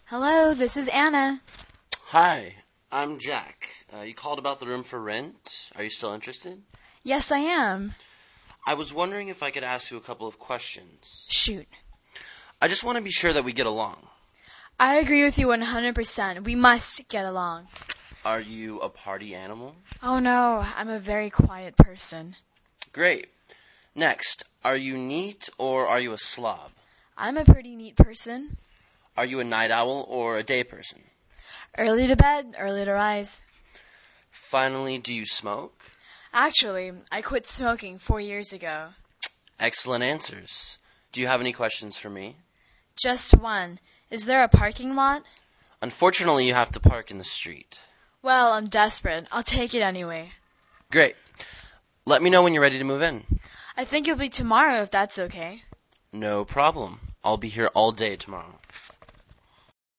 Hello, this is Anna. Hi, I'm Jack. You called about the room for rent. Are you still interested? Yes, I am. I was wondering if I could ask you a couple of questions. Shoot. I just want to be sure that we get along. I agree with you 100%. We must get along. Are you a party animal? Oh no, I'm a very quiet person. Great. Next, are you neat or are you a slob? I'm a pretty neat person. Are you a night owl or a day person? Early to bed, early to rise. Finally, do you smoke? Actually, I quit smoking 4 years ago. Excellent answers. Do you have any questions for me? Just one. Is there a parking lot? Unfortunately, you have to park in the street. Well, I'm desperate. I'll take it anyway. Great. Let me know when you're ready to move in. I think it'll be tomorrow if that's okay. No problem. I'll be here all day tomorrow.